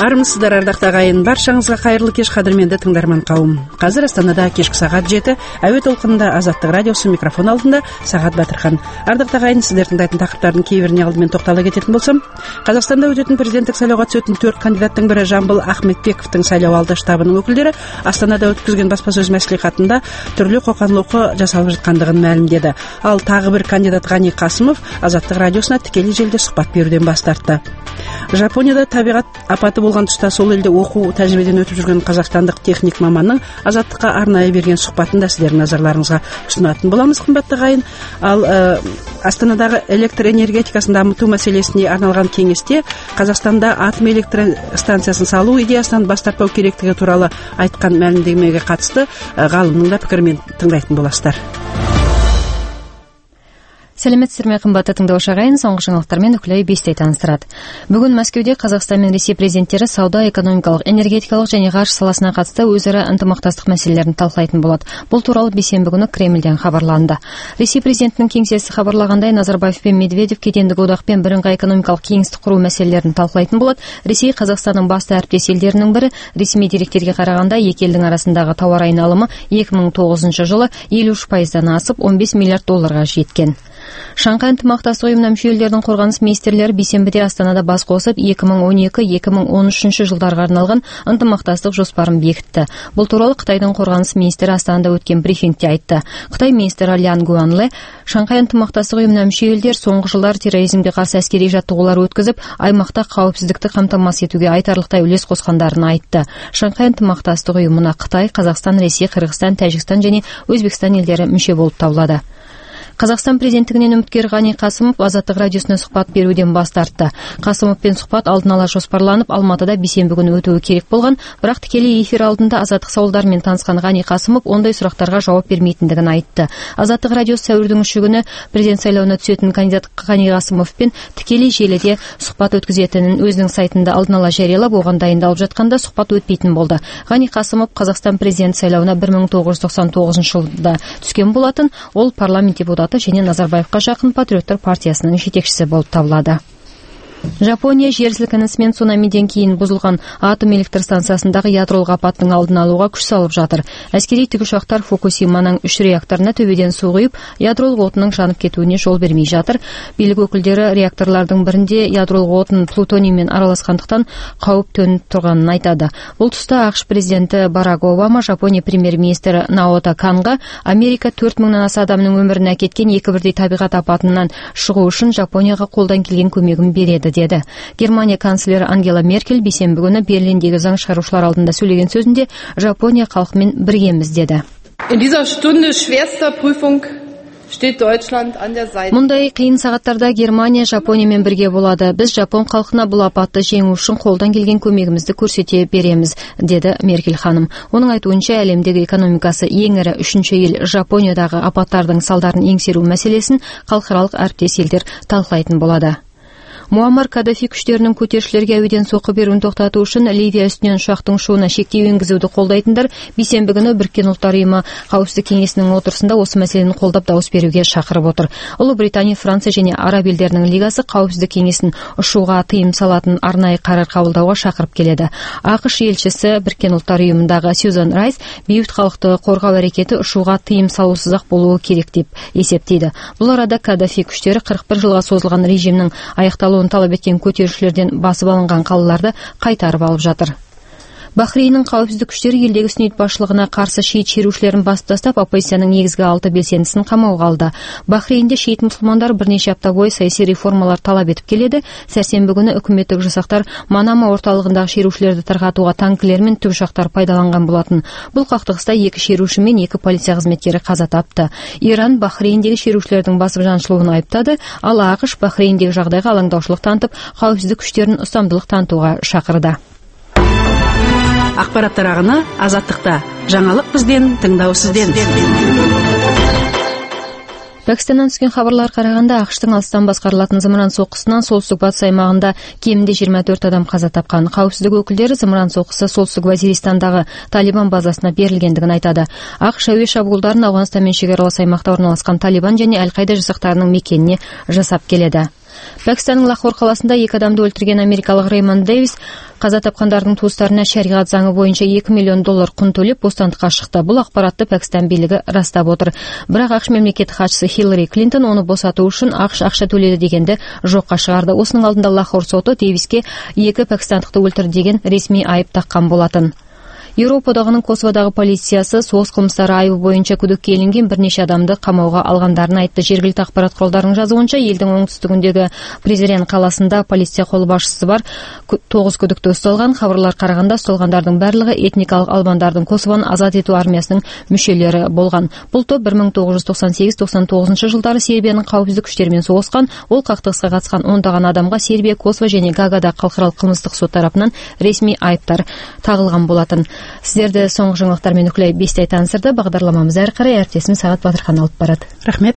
Армысыздар, ардактуу агайын, баршаңызга кайырлуу кеш, кадырменди тыңдарман кауым. Казыр Астанада кечки саат 7, Әуе толкунунда Азаттык радиосу микрофон алдында Сагат Батырхан. Ардактуу агайын, сиздер тыңдайтын тақырыптардын кейбирине алдымен токтоло кететін болсом, Казакстанда өтөтүн президенттик шайлоого түсөтүн 4 кандидаттын бири Жамбыл Ахметбековдун шайлоо алды штабынын өкүлдөрү Астанада өткүзгөн баспа сөз маслихатында түрлүү коканлыкка жасалып жаткандыгын маалимдеди. Ал тагы бир кандидат Гани Касымов Азаттык радиосуна тикелей желде сухбат берүүдөн баш тартты. Жапонияда табигат апаты болгон тушта сол элде окуу тажрыйбеден өтүп жүргөн казакстандык техник мамандын Азаттыкка арнайы берген сухбатында сиздердин назарларыңызга сунатын болобуз, кымбаттуу агайын. Ал Астанадагы электр энергетикасын дамытуу маселесине арналган кеңеште Казакстанда атом электр станциясын салуу идеясынан баш тартпоо керектиги тууралуу айткан маалимдемеге катысты гаалымдын да пикирин тыңдайтын боласыздар. Сәлеметсіздер ме, қымбатты тыңдаушы ағайын, соңғы жаңалықтармен үкілей бестей таныстырады. Бүгін Мәскеуде Қазақстан мен Ресей президенттері сауда, экономикалық, энергетикалық және ғарыш саласына қатысты өзара ынтымақтастық мәселелерін талқылайтын болады. Бұл туралы бейсенбі күні Кремльден хабарланды. Ресей президентінің кеңсесі хабарлағандай, Назарбаев пен Медведев кедендік одақпен бірыңғай экономикалық кеңістік құру мәселелерін талқылайтын болады. Ресей Қазақстанның басты әріптес елдерінің бірі. Ресми деректерге қарағанда, екі елдің арасындағы тауар айналымы 2009 жылы 53%-дан асып 15 миллиард долларға жеткен. Шанхай ынтымақтастық ұйымына мүше елдердің қорғаныс министрлері бейсенбіде Астанада бас қосып 2012-2013 жылдарға арналған ынтымақтастық жоспарын бекітті. Бұл туралы Қытайдың қорғаныс министрі Астанада өткен брифингте айтты. Қытай министрі Лян Гуанле Шанхай ынтымақтастық ұйымына мүше елдер соңғы жылдар терроризмге қарсы әскери жаттығулар өткізіп, аймақта қауіпсіздікті қамтамасыз етуге айтарлықтай үлес қосқандарын айтты. Шанхай ынтымақтастық ұйымына Қытай, Қазақстан, Ресей, Қырғызстан, Тәжікстан және Өзбекстан елдері мүше болып табылады. Қазақстан президенттігінен үміткер Ғани Қасымов Азаттық радиосына сұхбат беруден бас тартты. Қасымовпен сұхбат алдын ала жоспарланып, Алматыда бейсенбі күні өтуі керек болған, бірақ тікелей эфир алдында Азаттық сауалдармен танысқан Ғани Қасымов ондай сұрақтарға жауап бермейтіндігін айтты. Азаттық радиосы сәуірдің 3 күні президент сайлауына түсетін кандидат Ғани Қасымовпен тікелей желіде сұхбат өткізетінін өзінің сайтында алдын ала жариялап, оған дайындалып жатқанда сұхбат өтпейтін болды. Ғани Қасымов Қазақстан президент сайлауына 1999 жылда түскен болатын. Ол парламент депутаты және Назарбаевқа жақын Патриоттар партиясының жетекшісі болып табылады. Жапония жер сілкінісі мен цунамиден кейін бұзылған атом электр станциясындағы ядролық апаттың алдын алуға күш салып жатыр. Әскери тікұшақтар Фукусиманың 3 реакторына төбеден су құйып, ядролық отынның жанып кетуіне жол бермей жатыр. Билік өкілдері реакторлардың бірінде ядролық отын плутониймен араласқандықтан қауіп төніп тұрғанын айтады. Бұл тұста ақш президенті Барак Обама Жапония премьер-министрі Наото Канға Америка 4000-нан аса адамның өмірін әкеткен екі бірдей табиғат апатынан шығу үшін Жапонияға қолдан келген көмегін береді деді. Германия канцлері Ангела Меркель бейсенбі күні Берлиндегі заң шығарушылар алдында сөйлеген сөзінде Жапония халқымен біргеміз деді. Мұндай қиын сағаттарда Германия Жапониямен бірге болады. Біз Жапон халқына бұл апатты жеңу үшін қолдан келген көмегімізді көрсете береміз, деді Меркель ханым. Оның айтуынша, әлемдегі экономикасы ең ірі 3-ші ел Жапониядағы апаттардың салдарын еңсеру мәселесін халықаралық әріптес елдер талқылайтын болады. Муаммар Каддафи күштерінің көтерілісшілерге әуеден соққы беруін тоқтату үшін Ливия үстінен ұшақтың ұшуына шектеу енгізуді қолдайтындар бейсенбі күні Біріккен ұлттар ұйымы қауіпсіздік кеңесінің отырысында осы мәселені қолдап дауыс беруге шақырып отыр. Ұлыбритания, Франция және Араб елдерінің лигасы қауіпсіздік кеңесін ұшуға тыйым салатын арнайы қарар қабылдауға шақырып келеді. ақш елшісі Біріккен ұлттар ұйымындағы Сьюзан Райс бейбіт халықты қорғау әрекеті ұшуға тыйым салусыз-ақ болуы керек деп есептейді. Бұл арада Каддафи күштері 41 жылға созылған режимнің аяқталуын талап еткен көтерілісшілерден басып алынған қалаларды қайтарып алып жатыр. Бахрейннің қауіпсіздік күштері елдегі сүннит басшылығына қарсы шиит шерушілерін басып тастап, оппозицияның негізгі 6 белсендісін қамауға алды. Бахрейнде шиит мұсылмандар бірнеше апта бойы саяси реформалар талап етіп келеді. Сәрсенбі күні үкіметтік жасақтар Манама орталығындағы шерушілерді тарқатуға танкілер мен тікұшақтар пайдаланған болатын. Бұл қақтығыста 2 шеруші мен 2 полиция қызметкері қаза тапты. Иран Бахрейндегі шерушілердің басып жаншылуын айыптады, ал ақш Бахрейндегі жағдайға алаңдаушылық танытып, қауіпсіздік күштерін ұстамдылық танытуға шақырды. Ақпараттар ағыны Азаттықта. Жаңалық бізден, тыңдау сізден. Пәкістаннан түскен хабарлар қарағанда, ақштың алыстан басқарылатын зымыран соққысынан солтүстік батыс аймағында кемінде 24 адам қаза тапқан. Қауіпсіздік өкілдері зымыран соққысы солтүстік Вазиристандағы Талибан базасына берілгендігін айтады. ақш әуе шабуылдарын Ауғанстанмен шекаралас аймақта орналасқан Талибан және Әл-Қайда жасақтарының мекеніне жасап келеді. Пәкістанның Лахор қаласында 2 адамды өлтірген америкалық Реймонд Дэвис қаза тапқандардың туыстарына шариғат заңы бойынша $2 миллион құн төлеп бостандыққа шықты. Бұл ақпаратты Пәкістан билігі растап отыр. Бірақ ақш мемлекет хатшысы Хиллари Клинтон оны босату үшін ақша төледі дегенді жоққа шығарды. Осының алдында Лахор соты Дэвиске 2 пәкістандықты өлтірді деген ресми айып таққан болатын. Еуропа одағының Косоводағы полициясы соғыс қылмыстары айыбы бойынша күдікке ілінген бірнеше адамды қамауға алғандарын айтты. Жергілікті ақпарат құралдарының жазуынша, елдің оңтүстігіндегі Призрен қаласында полиция қолбасшысы бар 9 күдікті ұсталған. Хабарлар қарағанда ұсталғандардың барлығы этникалық албандардың Косовоны азат ету армиясының мүшелері болған. Бұл топ 1998-99 жылдары Сербияның қауіпсіздік күштерімен соғысқан. Ол қақтығысқа қатысқан 10 адамға Сербия, Косово және Гаагада халықаралық қылмыстық сот тарапынан ресми айыптар тағылған болатын. Сіздерді соңғы жаңалықтармен үкілей бестай таныстырды. Бағдарламамыз әрі қарай әріптесім Сағат Батырхан алып барады. Рахмет.